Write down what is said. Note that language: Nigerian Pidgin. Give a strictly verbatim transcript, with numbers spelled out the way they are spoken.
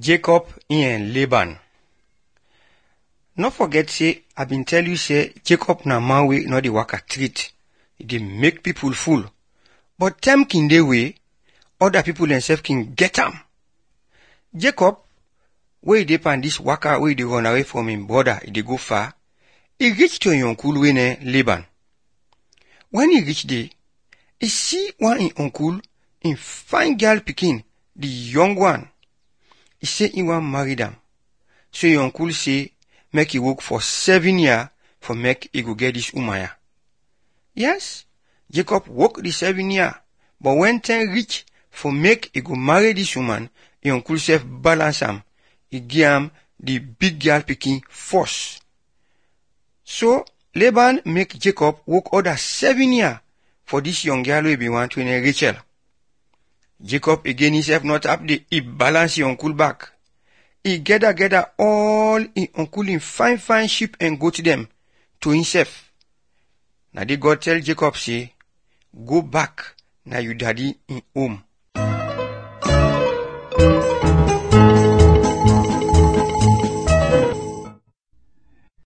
Jacob and Laban. No forget say I been tell you say Jacob na man wey no dey waka treat. E dey make people fool. But time kin dey way, other people themselves can get am. Jacob, wey e dey pan this waka wey e dey run away from him brother, e dey go far, he reach to him uncle wey name Laban. When he reach there, he see one him uncle, him fine girl pikin, the young one. He say he want marry them. So him uncle say make he work for seven years for make he go get this woman. Yes, Jacob work the seven years, but when time reach for make he go marry this woman, him uncle self balance am. He give am the big girl pikin first. So Laban make Jacob work other seven years for this young girl wey be want to name Rachel. Jacob again himself not up the he balance his uncle back. He gather gather all his uncle in fine fine sheep and goat them to himself. Now the God tell Jacob say, go back na your daddy in home.